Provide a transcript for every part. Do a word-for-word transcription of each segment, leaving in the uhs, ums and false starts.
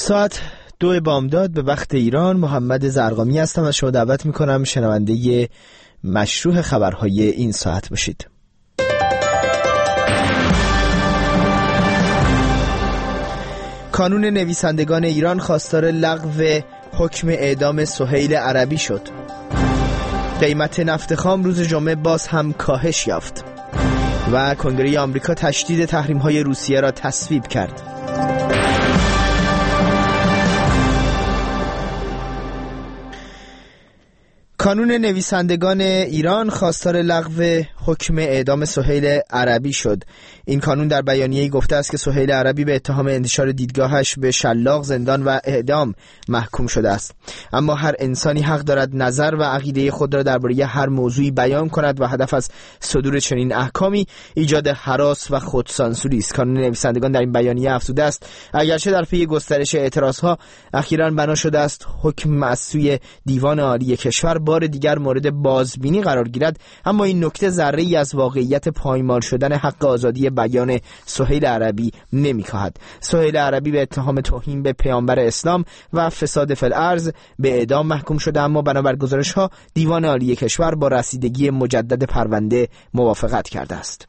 ساعت دو بامداد به وقت ایران. محمد زرقامی هستم و شما دعوت میکنم شنونده مشروح خبرهای این ساعت باشید. کانون نویسندگان ایران خواستار لغو حکم اعدام سهیل عربی شد. قیمت نفت خام روز جمعه باز هم کاهش یافت و کنگره آمریکا تشدید تحریم‌های روسیه را تصویب کرد. کانون نویسندگان ایران خواستار لغو حکم اعدام سهیل عربی شد. این کانون در بیانیه‌ای گفته است که سهیل عربی به اتهام انتشار دیدگاهش به شلاق، زندان و اعدام محکوم شده است. اما هر انسانی حق دارد نظر و عقیده خود را درباره هر موضوعی بیان کند و هدف از صدور چنین احکامی ایجاد هراس و خودسانسوری است. کانون نویسندگان در این بیانیه افزوده است اگرچه در پی گسترش اعتراضها اخیراً بنا شده است حکم از سوی دیوان عالی کشور بار دیگر مورد بازبینی قرار گیرد، اما این نکته ذره‌ای از واقعیت پایمال شدن حق آزادی بیان سهیل عربی نمی‌کاهد. سهیل عربی به اتهام توهین به پیامبر اسلام و فساد فی الارض به اعدام محکوم شده، اما بنابر گزارش‌ها دیوان عالی کشور با رسیدگی مجدد پرونده موافقت کرده است.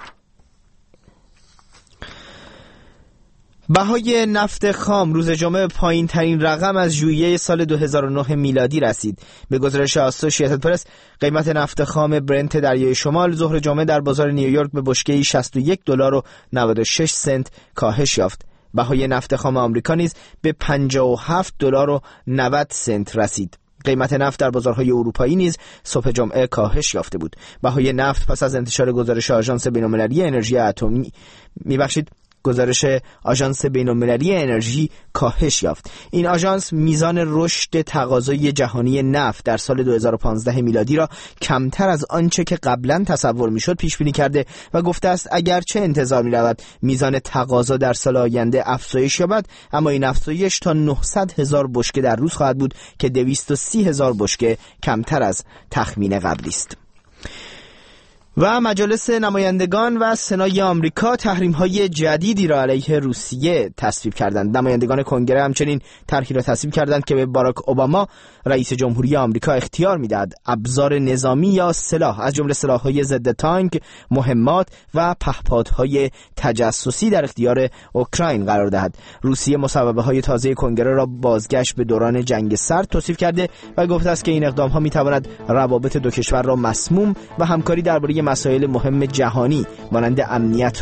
بهای نفت خام روز جمعه پایین ترین رقم از ژوئیه سال دو هزار و نه میلادی رسید. به گزارش آسوشیتد پرس قیمت نفت خام برنت دریای شمال ظهر جمعه در بازار نیویورک به بشکه‌ای شصت و یک دلار و نود و شش سنت کاهش یافت. بهای نفت خام آمریکا نیز به پنجاه و هفت دلار و نود سنت رسید. قیمت نفت در بازارهای اروپایی نیز صبح جمعه کاهش یافته بود. بهای نفت پس از انتشار گزارش آژانس بین‌المللی انرژی اتمی میبخشید گزارش آژانس بین‌المللی انرژی کاهش یافت. این آژانس میزان رشد تقاضای جهانی نفت در سال دو هزار و پانزده میلادی را کمتر از آنچه که قبلا تصور میشد پیش بینی کرده و گفته است اگرچه انتظار می‌رود میزان تقاضا در سال آینده افزایش یابد، اما این افزایش تا نهصد هزار بشکه در روز خواهد بود که دویست و سی هزار بشکه کمتر از تخمین قبلی است. و مجلس نمایندگان و سنای آمریکا تحریم‌های جدیدی را علیه روسیه تصویب کردند. نمایندگان کنگره همچنین طرحی را تصویب کردند که به باراک اوباما رئیس جمهوری آمریکا اختیار می‌دهد ابزار نظامی یا سلاح از جمله سلاح‌های ضد تانک، مهمات و پهپادهای تجسسی در اختیار اوکراین قرار دهد. روسیه مصوبه‌های تازه کنگره را بازگشت به دوران جنگ سرد توصیف کرده و گفته است که این اقدام‌ها می‌تواند روابط دو کشور را مسموم و همکاری درباره مسائل مهم جهانی مانند امنیت